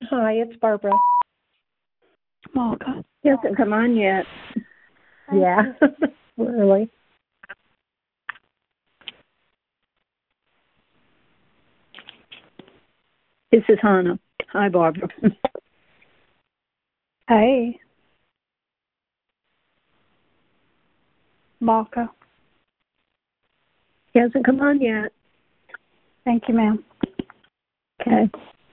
Hi, it's Barbara. Malka. He hasn't come on yet. Yeah, really. This is Hannah. Hi, Barbara. Hey. Malka. He hasn't come on yet. Thank you, ma'am. Okay.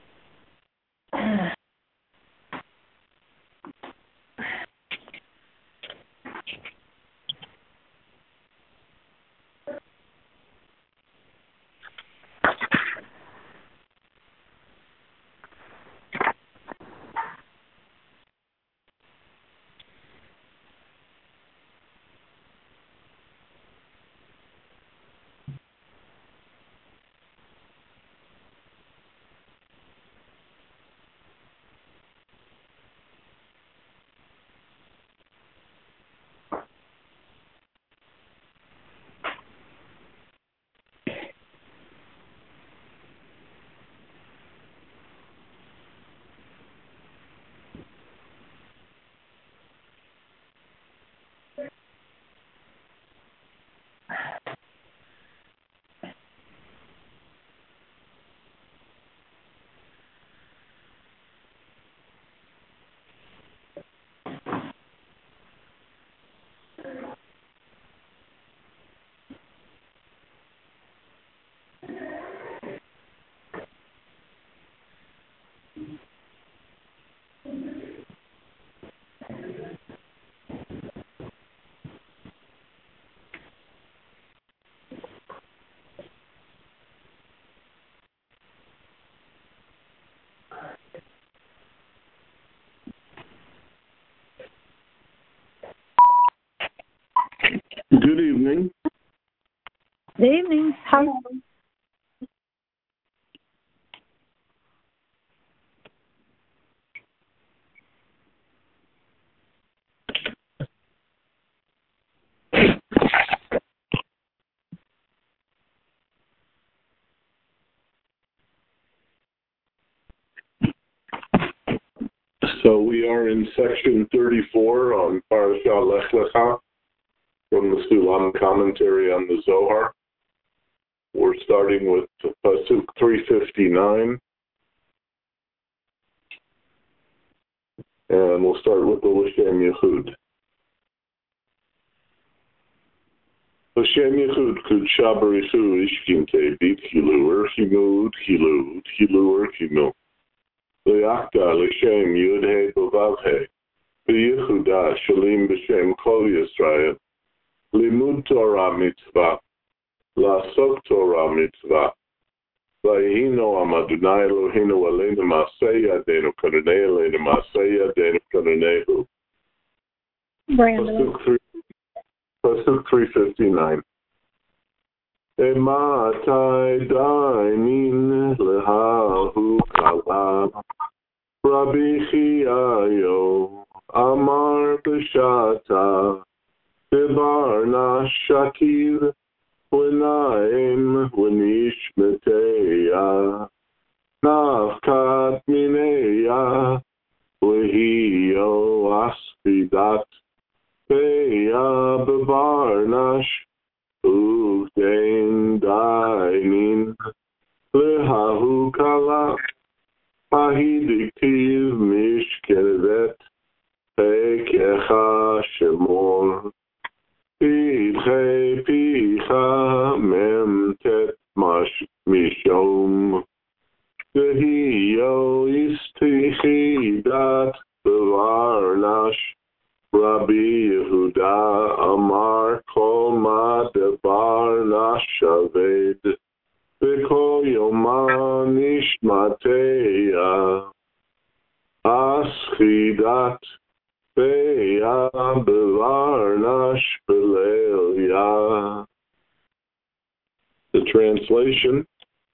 Good evening. Good evening. Hello. So we are in section 34 on Parashah Lech Lecha from the Sulam commentary on the Zohar. We're starting with Pasuk 359. And we'll start with the L'Shem Yechud. L'Shem Yechud Kudsha Barichu Ishkinte Bit Hilur Himud Hilud Hilur Himud Le'akta L'Shem Yud He Bovav He B'Yehuda Shalim B'Shem Kol Yisrael Limud Torah Mitzvah La'asok Torah Mitzvah Vayihino Amadunai Eloheinu Aleinu Masei Yadeinu Kanunei Aleinu Masei Yadeinu Kanunehu. Brandon. Pasuk 359. Ematai dainin lehahu kala Rabbi Chiyayo Amar B'shata Debarna Shakir W'naim W'nishmeteya Nafkat Mineya W'hiyo Asfidat Beya Bebarnash U'tein Dainin Lehahu Kala Ahidiktiv Mishkevet Pekecha Shemor Pidche Picha Memtet Mishom Dehiyo Istichidat Bevarnash Rabbi Yehuda Amar Kol Ma Devar Nashaved V'Kol Yoma Nishmateya Aschidat Beya Bevar Nash Belelia. The translation: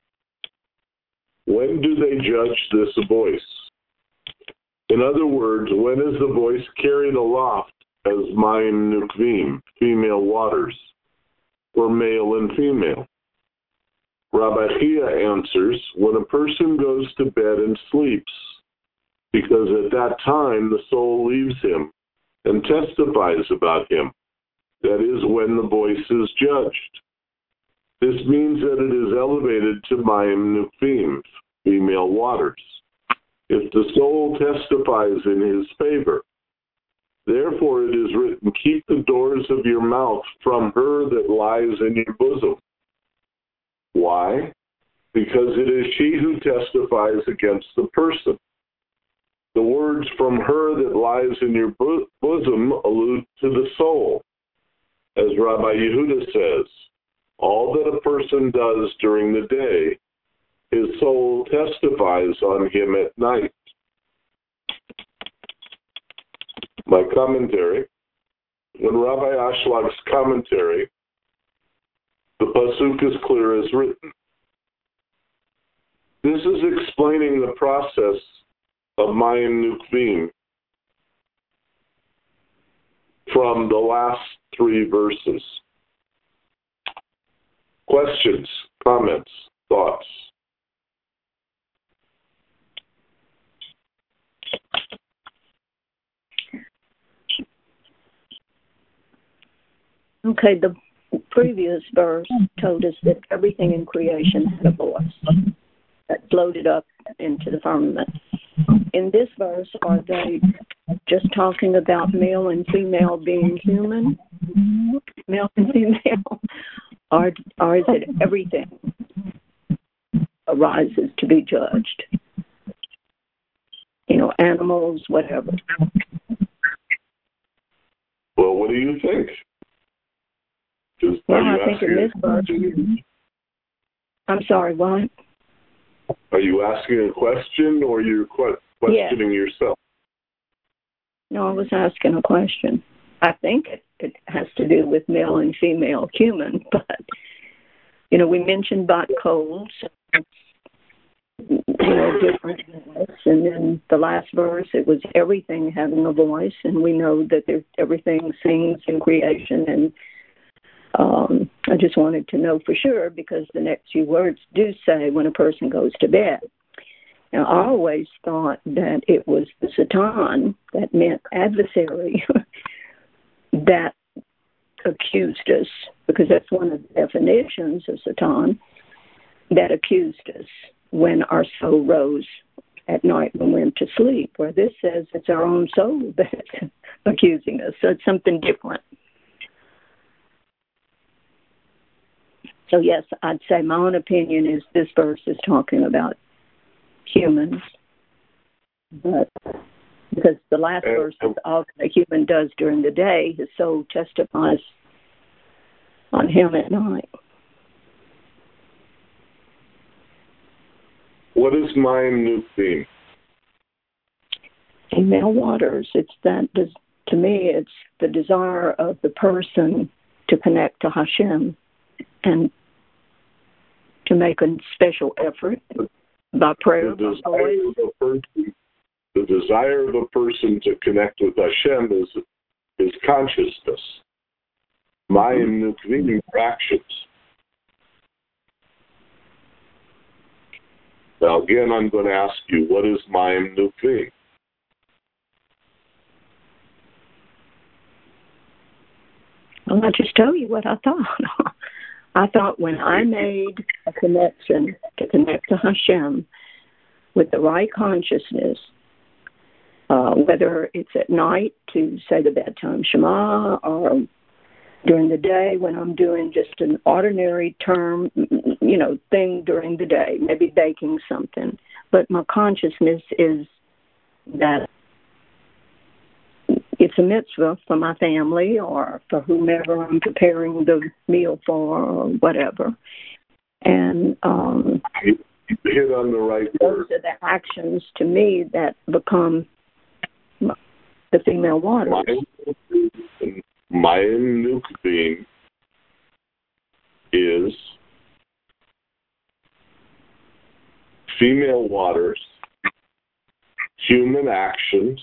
when do they judge this voice? In other words, when is the voice carried aloft as Mayim Nukvim, female waters, or male and female? Rabbi Chia answers, when a person goes to bed and sleeps, because at that time the soul leaves him and testifies about him. That is when the voice is judged. This means that it is elevated to Mayim Nukvim, female waters, if the soul testifies in his favor. Therefore it is written, keep the doors of your mouth from her that lies in your bosom. Why? Because it is she who testifies against the person. The words from her that lies in your bosom allude to the soul. As Rabbi Yehuda says, all that a person does during the day, his soul testifies on him at night. My commentary, in Rabbi Ashлаг's commentary, the pasuk is clear as written. This is explaining the process of Mayim Nukvim from the last three verses. Questions, comments, thoughts? Okay, the previous verse told us that everything in creation had a voice that floated up into the firmament. In this verse, are they just talking about male and female being human? Male and female? Or is it everything arises to be judged? You know, animals, whatever. Well, what do you think? Well, I think in this verse, I'm sorry, what? Are you asking a question or you're questioning yourself? No, I was asking a question. I think it has to do with male and female human, but, you know, we mentioned bat coals, you know, different voice, and then the last verse, it was everything having a voice, and we know that everything sings in creation, and I just wanted to know for sure because the next few words do say when a person goes to bed. Now, I always thought that it was the Satan, that meant adversary, that accused us, because that's one of the definitions of Satan, that accused us when our soul rose at night when we went to sleep, where this says it's our own soul that's accusing us. So it's something different. So, yes, I'd say my own opinion is this verse is talking about humans, but because the last verse is all that a human does during the day, his soul testifies on him at night. What is Mayim Nukvim? Female waters. It's that, to me, it's the desire of the person to connect to Hashem and to make a special effort by prayer, by voice. The desire of a person to connect with Hashem is consciousness. Mayim Nukvim actions. Now, again, I'm going to ask you, what is Mayim Nukvim? Well, I just tell you what I thought. I thought when I made a connection to connect to Hashem with the right consciousness, whether it's at night to say the bedtime Shema or during the day when I'm doing just an ordinary term, you know, thing during the day, maybe baking something. But my consciousness is that it's a mitzvah for my family or for whomever I'm preparing the meal for or whatever. And you hit on the right those word. are the actions to me that become the female waters. Mayim Nukvim is female waters, human actions.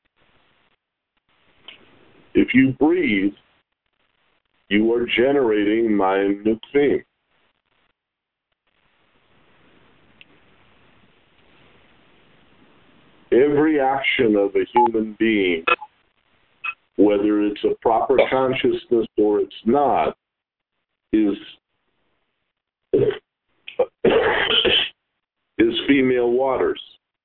If you breathe, you are generating Mayim Nukvim. Every action of a human being, whether it's a proper consciousness or it's not, is female waters.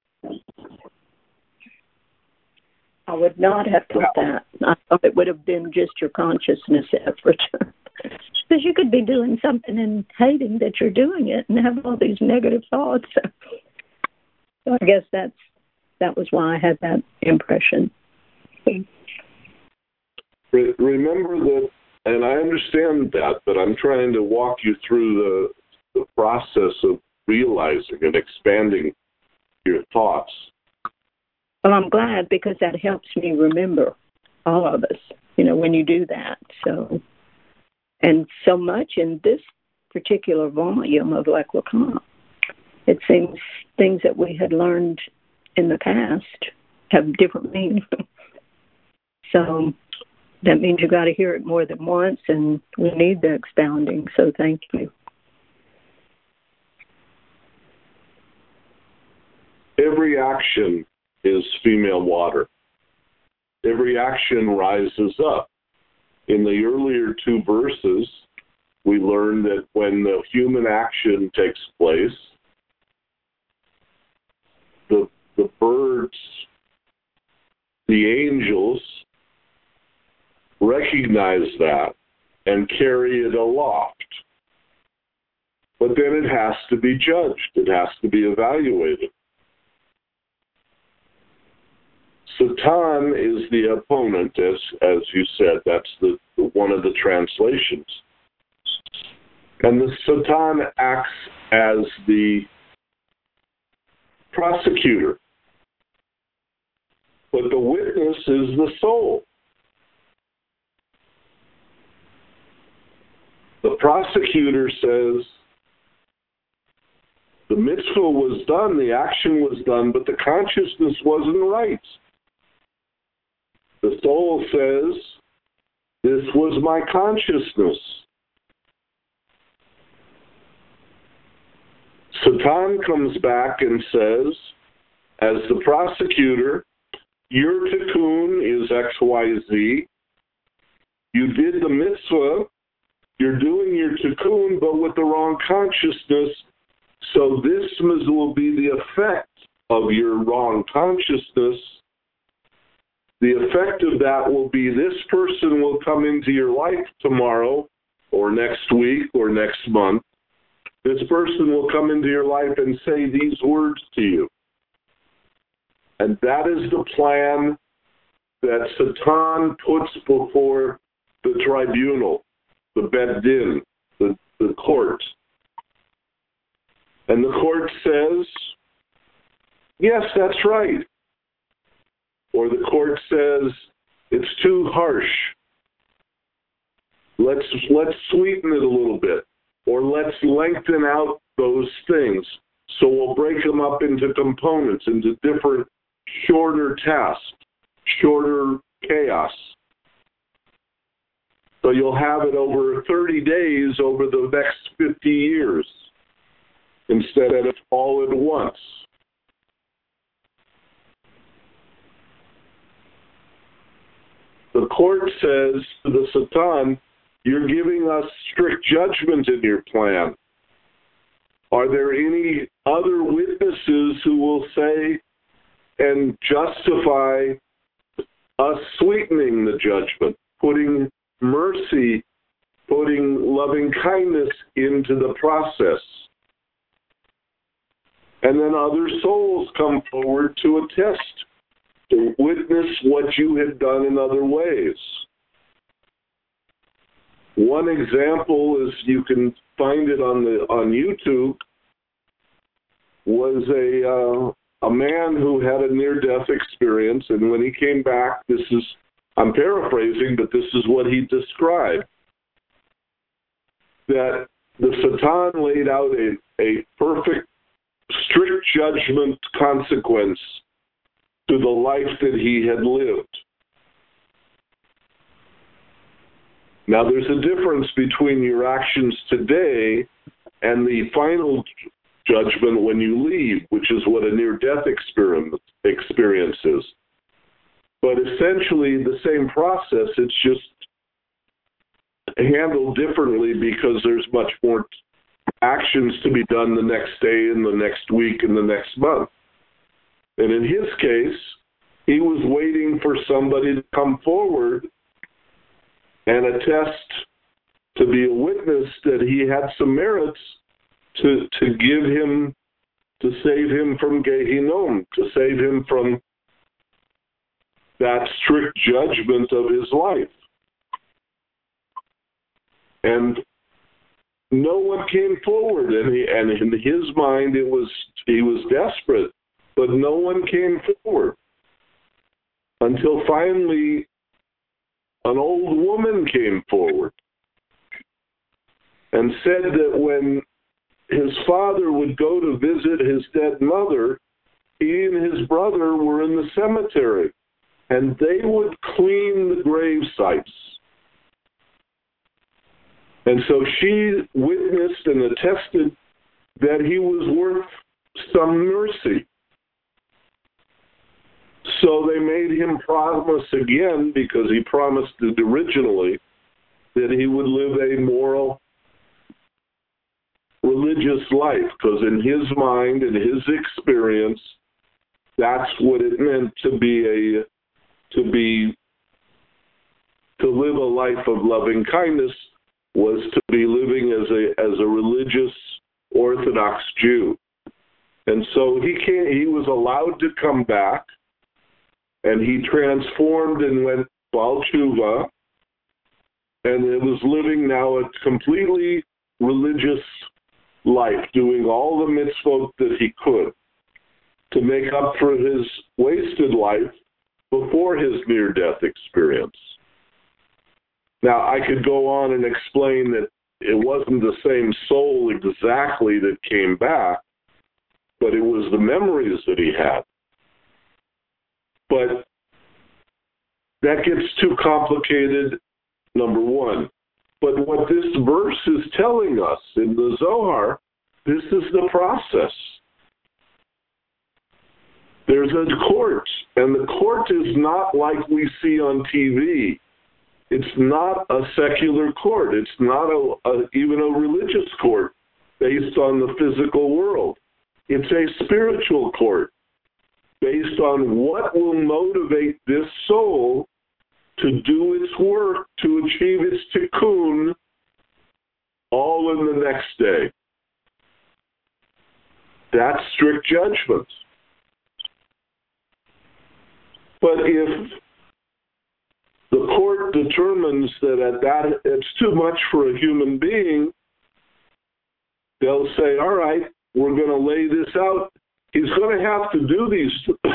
I would not have thought that. I thought it would have been just your consciousness effort. Because you could be doing something and hating that you're doing it and have all these negative thoughts. So I guess that was why I had that impression. Remember that, and I understand that, but I'm trying to walk you through the process of realizing and expanding your thoughts. Well, I'm glad, because that helps me remember, all of us, when you do that. So, and so much in this particular volume of Lacan, it seems things that we had learned in the past have different meaning. So that means you got to hear it more than once, and we need the expounding. So thank you. Every action is female water. Every action rises up. In the earlier two verses, we learned that when the human action takes place, the birds, the angels, recognize that and carry it aloft. But then it has to be judged. It has to be evaluated. Satan is the opponent, as you said. That's one of the translations. And the Satan acts as the prosecutor. But the witness is the soul. The prosecutor says, the mitzvah was done, the action was done, but the consciousness wasn't right. The soul says, this was my consciousness. Satan comes back and says, as the prosecutor, your tikkun is XYZ. You did the mitzvah, you're doing your tikkun, but with the wrong consciousness, so this will be the effect of your wrong consciousness. The effect of that will be this person will come into your life tomorrow or next week or next month. This person will come into your life and say these words to you. And that is the plan that Satan puts before the tribunal, the Beit Din, the court. And the court says, yes, that's right. Or the court says, it's too harsh. Let's sweeten it a little bit. Or let's lengthen out those things. So we'll break them up into components, into different, shorter tasks, shorter chaos. So you'll have it over 30 days over the next 50 years instead of all at once. The court says to the Satan, you're giving us strict judgment in your plan. Are there any other witnesses who will say and justify us sweetening the judgment, putting mercy, putting loving kindness into the process? And then other souls come forward to attest, to witness what you had done in other ways. One example is, you can find it on YouTube, was a man who had a near-death experience, and when he came back, I'm paraphrasing, but this is what he described, that the Satan laid out a perfect, strict judgment consequence to the life that he had lived. Now, there's a difference between your actions today and the final judgment when you leave, which is what a near-death experience is. But essentially the same process, it's just handled differently because there's much more actions to be done the next day and the next week and the next month. And in his case, he was waiting for somebody to come forward and attest to be a witness that he had some merits to give him, to save him from Gehinnom, to save him from that strict judgment of his life. And no one came forward, and in his mind he was desperate, but no one came forward until finally an old woman came forward and said that when his father would go to visit his dead mother, he and his brother were in the cemetery, and they would clean the grave sites. And so she witnessed and attested that he was worth some mercy. So they made him promise again, because he promised it originally, that he would live a moral, religious life, because in his mind and his experience, that's what it meant to live a life of loving kindness, was to be living as a religious Orthodox Jew. And so he was allowed to come back, and he transformed and went Baal Tshuva, and it was living now a completely religious life, doing all the mitzvot that he could to make up for his wasted life before his near-death experience. Now, I could go on and explain that it wasn't the same soul exactly that came back, but it was the memories that he had. But that gets too complicated, number one. But what this verse is telling us in the Zohar, this is the process. There's a court, and the court is not like we see on TV. It's not a secular court. It's not even a religious court based on the physical world. It's a spiritual court based on what will motivate this soul to do its work, to achieve its tikkun, all in the next day. That's strict judgment. But if the court determines that it's too much for a human being, they'll say, all right, we're going to lay this out. He's going to have to do these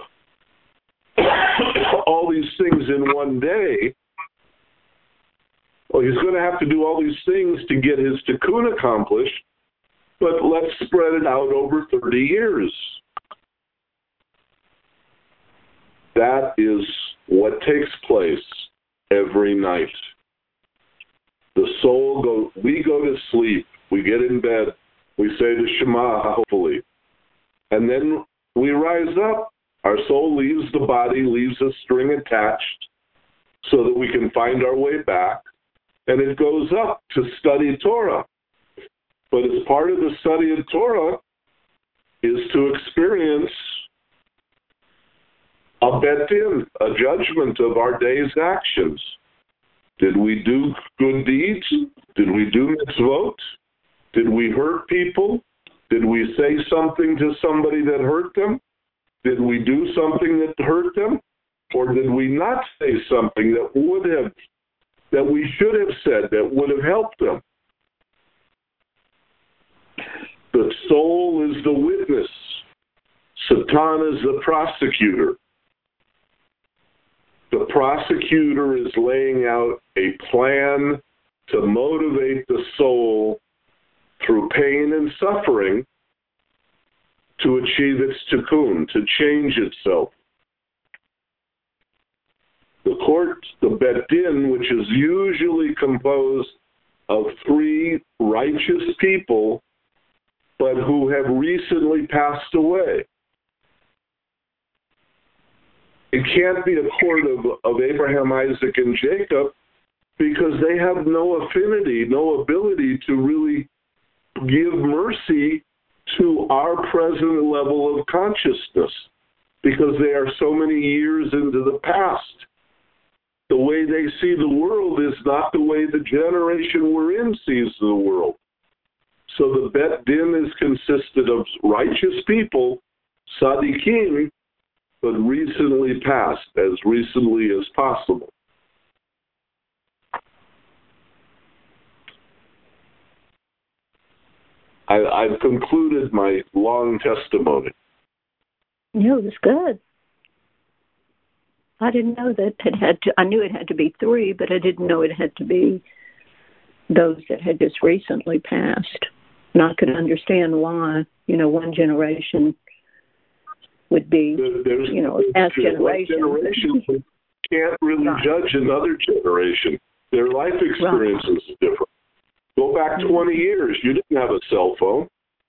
all these things in one day. Well, he's going to have to do all these things to get his tikkun accomplished, but let's spread it out over 30 years. That is what takes place every night. The soul we go to sleep, we get in bed, we say the Shema, hopefully, and then we rise up. Our soul leaves the body, leaves a string attached so that we can find our way back, and it goes up to study Torah. But as part of the study of Torah is to experience a bet din, a judgment of our day's actions. Did we do good deeds? Did we do mitzvot? Did we hurt people? Did we say something to somebody that hurt them? Did we do something that hurt them? Or did we not say something that we should have said that would have helped them? The soul is the witness. Satan is the prosecutor. The prosecutor is laying out a plan to motivate the soul through pain and suffering to achieve its tikkun, to change itself. The court, the bet din, which is usually composed of 3 righteous people, but who have recently passed away. It can't be a court of Abraham, Isaac, and Jacob because they have no affinity, no ability to really give mercy to our present level of consciousness because they are so many years into the past. The way they see the world is not the way the generation we're in sees the world. So the Bet Din is consisted of righteous people, Sadiqim, but recently passed, as recently as possible. I've concluded my long testimony. No, it was good. I didn't know that it had to, I knew it had to be 3, but I didn't know it had to be those that had just recently passed. And I could understand why, one generation would be, past generation. One generation can't really judge another generation. Their life experience is different. Go back 20 years, you didn't have a cell phone.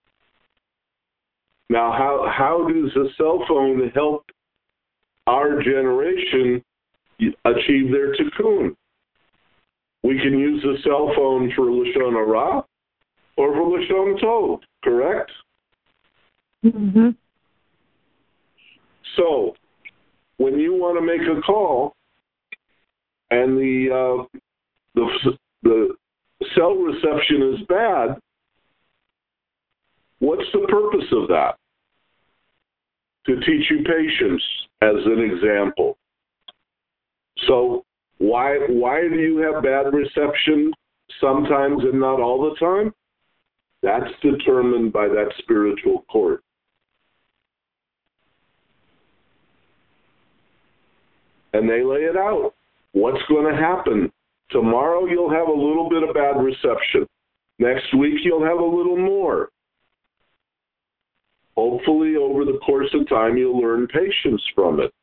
Now, how does a cell phone help our generation achieve their tikkun? We can use a cell phone for Lashon Hara or for Lashon Tov, correct? Mm-hmm. So, when you want to make a call and the cell reception is bad, what's the purpose of that? To teach you patience, as an example. So, why do you have bad reception sometimes and not all the time? That's determined by that spiritual court. And they lay it out. What's going to happen? Tomorrow you'll have a little bit of bad reception. Next week you'll have a little more. Hopefully over the course of time you'll learn patience from it.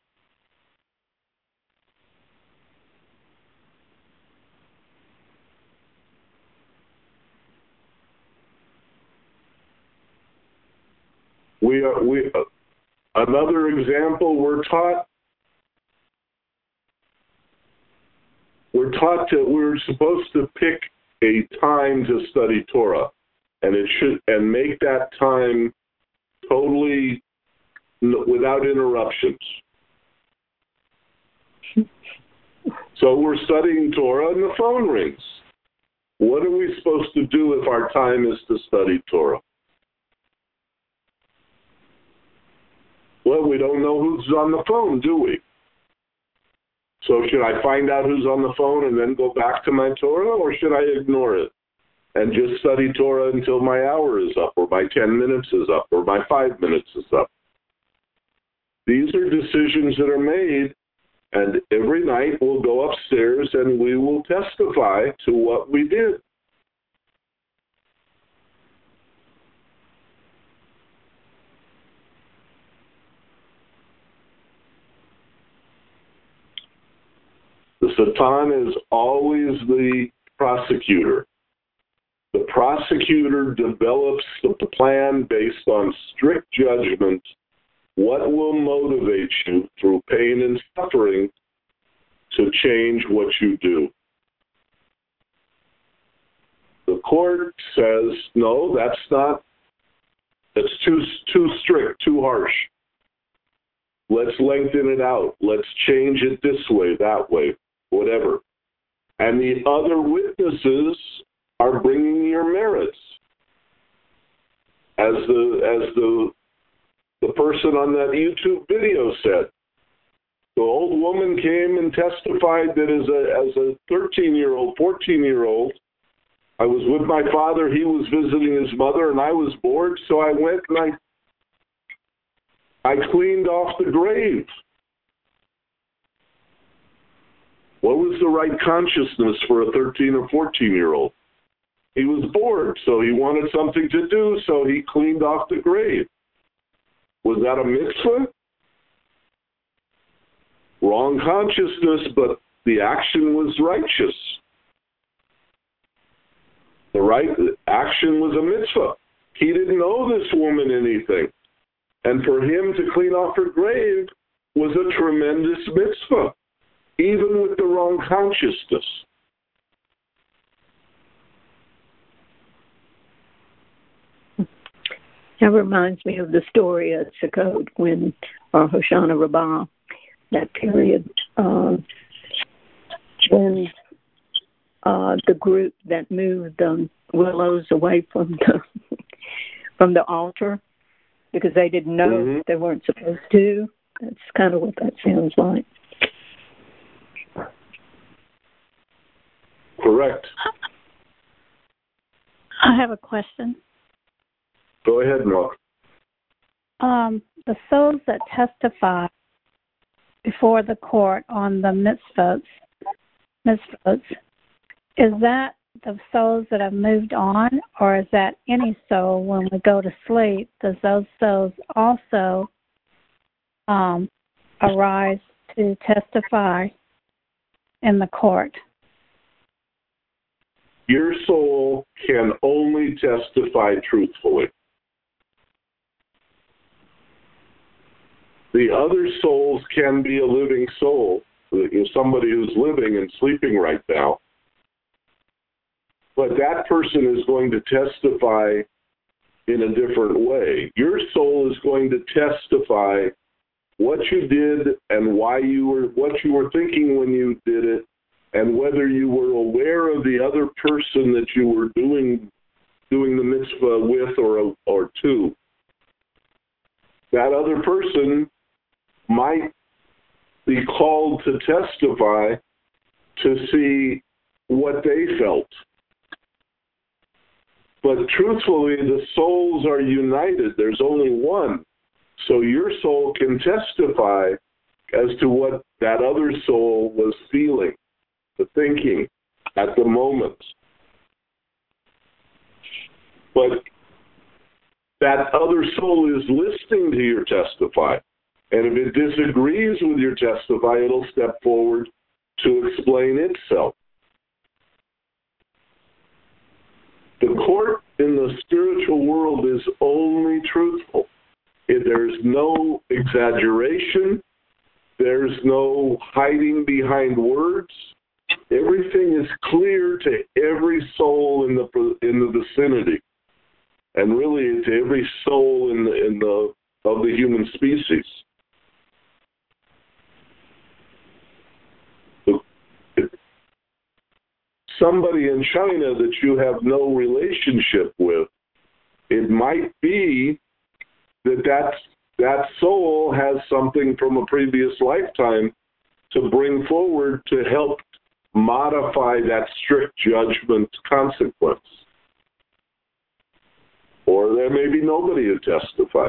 Another example, we're we're supposed to pick a time to study Torah, and make that time totally without interruptions. So we're studying Torah and the phone rings. What are we supposed to do if our time is to study Torah? Well, we don't know who's on the phone, do we? So should I find out who's on the phone and then go back to my Torah, or should I ignore it and just study Torah until my hour is up, or my 10 minutes is up, or my 5 minutes is up? These are decisions that are made, and every night we'll go upstairs and we will testify to what we did. The Satan is always the prosecutor. The prosecutor develops the plan based on strict judgment. What will motivate you through pain and suffering to change what you do? The court says, no, that's too strict, too harsh. Let's lengthen it out. Let's change it this way, that way, whatever. And the other witnesses are bringing your merits. As the person on that YouTube video said, the old woman came and testified that as a 13-year-old, 14-year-old, I was with my father, he was visiting his mother, and I was bored, so I went and I cleaned off the grave. What was the right consciousness for a 13 or 14-year-old? He was bored, so he wanted something to do, so he cleaned off the grave. Was that a mitzvah? Wrong consciousness, but the action was righteous. The right action was a mitzvah. He didn't owe this woman anything. And for him to clean off her grave was a tremendous mitzvah, even with the wrong consciousness. That reminds me of the story at Sukkot when, or Hoshana Rabbah, that period when the group that moved the willows away from the altar because they didn't know they weren't supposed to. That's kind of what that sounds like. Correct. I have a question. Go ahead, Mark. The souls that testify before the court on the mitzvot, is that the souls that have moved on, or is that any soul when we go to sleep? Does those souls also arise to testify in the court? Your soul can only testify truthfully. The other souls can be a living soul, somebody who's living and sleeping right now. But that person is going to testify in a different way. Your soul is going to testify what you did and what you were thinking when you did it, and whether you were aware of the other person that you were doing the mitzvah with or to. That other person might be called to testify to see what they felt. But truthfully, the souls are united. There's only one. So your soul can testify as to what that other soul was feeling, the thinking at the moment. But that other soul is listening to your testify. And if it disagrees with your testify, it'll step forward to explain itself. The court in the spiritual world is only truthful. There's no exaggeration. There's no hiding behind words. Everything is clear to every soul in the vicinity, and really to every soul of the human species. Somebody in China that you have no relationship with, it might be that soul has something from a previous lifetime to bring forward to help modify that strict judgment consequence. Or there may be nobody who testifies.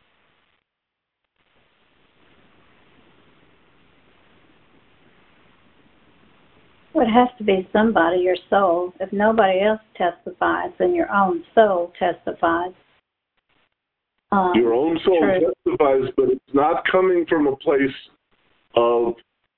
It has to be somebody, your soul. If nobody else testifies, then your own soul testifies. Your own soul testifies, but it's not coming from a place of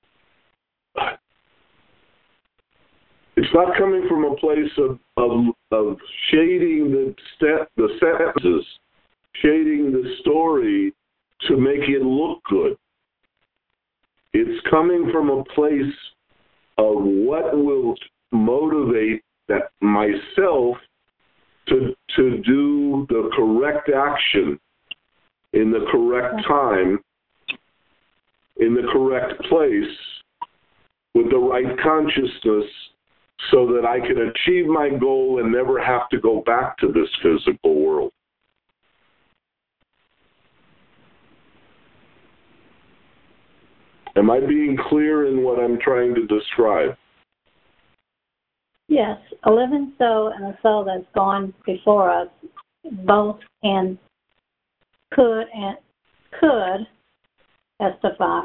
shading the sentences, shading the story to make it look good. It's coming from a place of what will motivate that myself to do the correct action in the correct time, in the correct place, with the right consciousness, so that I can achieve my goal and never have to go back to this physical world. Am I being clear in what I'm trying to describe? Yes, a living soul and a soul that's gone before us both could testify.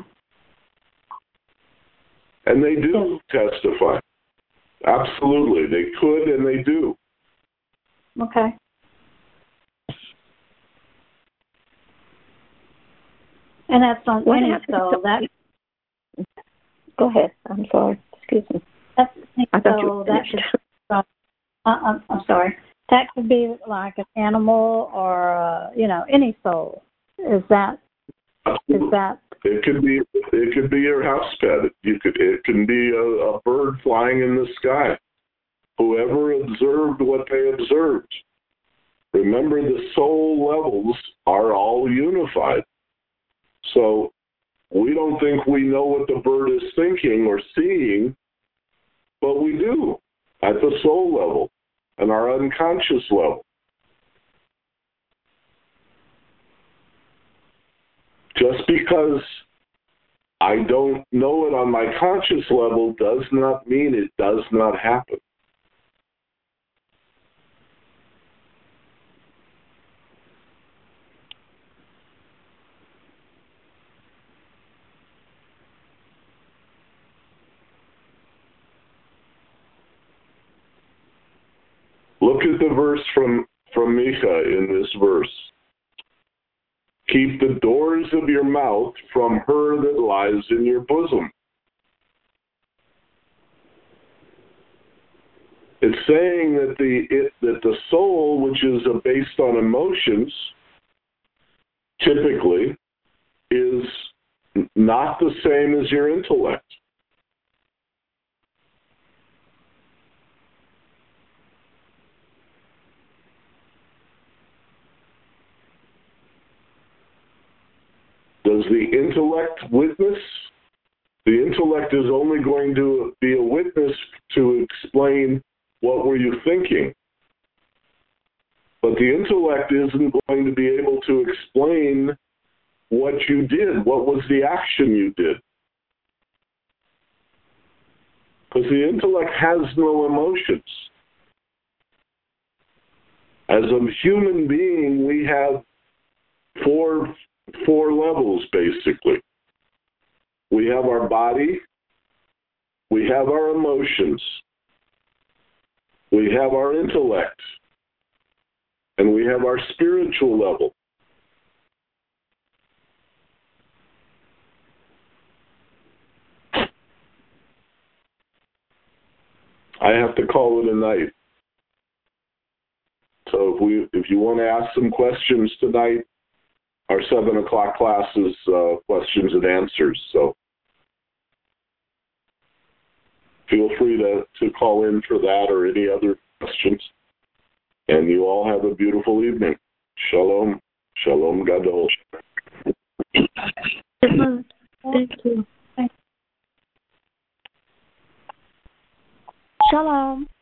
And they do testify. Absolutely. They could and they do. Okay. And that's on any soul. Go ahead. I'm sorry. Excuse me. That's the soul. That should. I'm sorry. That could be like an animal or, any soul. Is that? It could be your house pet. It can be a bird flying in the sky. Whoever observed what they observed. Remember, the soul levels are all unified. So we don't think we know what the bird is thinking or seeing, but we do at the soul level and our unconscious level. Just because I don't know it on my conscious level does not mean it does not happen. Look at the verse from Micah in this verse. Keep the doors of your mouth from her that lies in your bosom. It's saying that the soul, which is based on emotions, typically, is not the same as your intellect. Does the intellect witness? The intellect is only going to be a witness to explain what were you thinking. But the intellect isn't going to be able to explain what you did. What was the action you did? Because the intellect has no emotions. As a human being, we have four levels, basically. We have our body, we have our emotions, we have our intellect, and we have our spiritual level. I have to call it a night. So if you want to ask some questions tonight, our 7 o'clock class is questions and answers. So feel free to call in for that or any other questions. And you all have a beautiful evening. Shalom. Shalom Gadol. Thank you. Shalom.